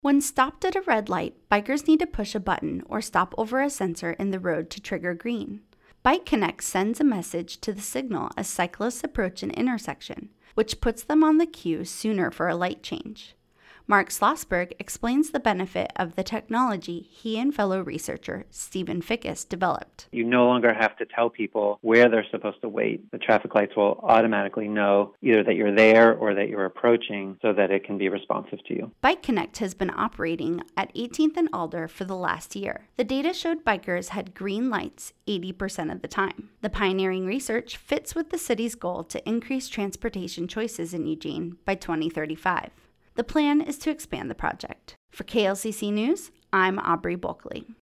When stopped at a red light, bikers need to push a button or stop over a sensor in the road to trigger green. Bike Connect sends a message to the signal as cyclists approach an intersection, which puts them on the queue sooner for a light change. Mark Schlossberg explains the benefit of the technology he and fellow researcher Stephen Fickus developed. You no longer have to tell people where they're supposed to wait. The traffic lights will automatically know either that you're there or that you're approaching so that it can be responsive to you. Bike Connect has been operating at 18th and Alder for the last year. The data showed bikers had green lights 80% of the time. The pioneering research fits with the city's goal to increase transportation choices in Eugene by 2035. The plan is to expand the project. For KLCC News, I'm Aubrey Bulkley.